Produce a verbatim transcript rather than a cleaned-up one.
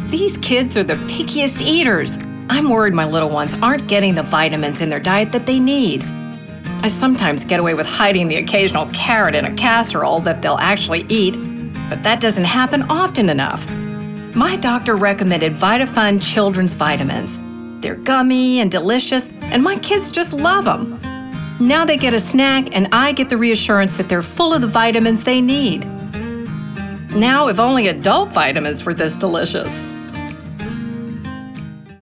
These kids are the pickiest eaters. I'm worried my little ones aren't getting the vitamins in their diet that they need. I sometimes get away with hiding the occasional carrot in a casserole that they'll actually eat, but that doesn't happen often enough. My doctor recommended VitaFun Children's Vitamins. They're gummy and delicious, and my kids just love them. Now they get a snack, and I get the reassurance that they're full of the vitamins they need. Now, if only adult vitamins were this delicious.